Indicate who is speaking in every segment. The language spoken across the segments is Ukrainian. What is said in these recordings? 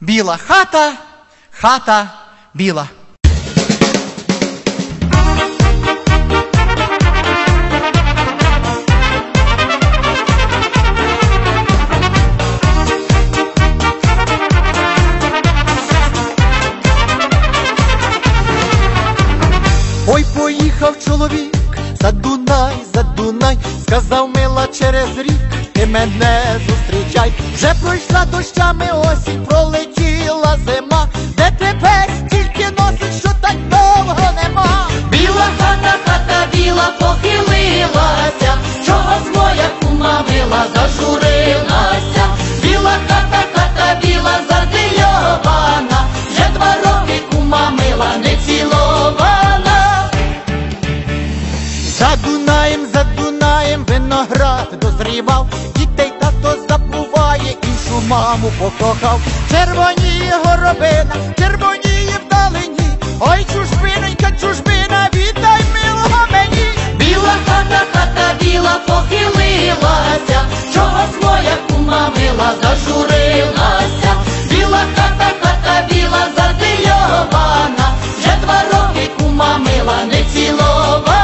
Speaker 1: Біла хата, хата біла. Ой, поїхав чоловік за Дунай, сказав, мила, через рік ти мене зустрічай. Вже пройшла дощами осінь, пролетіла зима, де тепер стільки носить, що так довго нема.
Speaker 2: Біла хата, хата біла похилилася, чогось моя кума мила зажурилася. Біла хата, хата біла задильована, вже 2 роки кума мила не цілована.
Speaker 1: За Дунаєм виноград дозрівав, дітей тато забуває, іншу маму покохав. Червоніє горобина, червоніє вдалині, ой, чужбинонька, чужбина, віддай милого мені.
Speaker 2: Біла хата, хата біла похилилася, чогось моя кума мила зажурилася. Біла хата, хата біла задильована, вже 2 роки кума мила не цілована.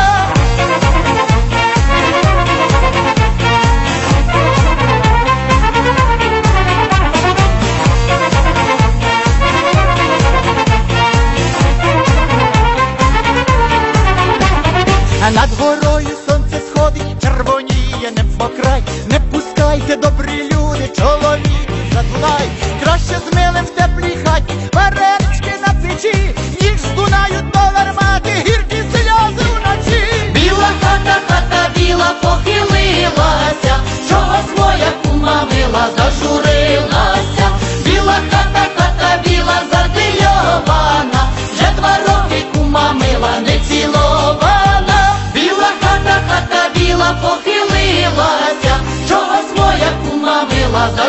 Speaker 1: А над горою сонце сходить, червоніє небокрай. Не пускайте, добрі люди, чоловіки за Дунай. Краще з милим в теплій хаті, варенички на печі, ніж з Дунаю до гармати, гіркі сльози вночі.
Speaker 2: Біла хата, хата біла похилилася, чогось моя кума мила зажурилася. Біла хата, хата біла задильована, вже 2 роки кума мила не цілована. Біла хата, хата біла похилилася, чогось моя кума мила зажурилася.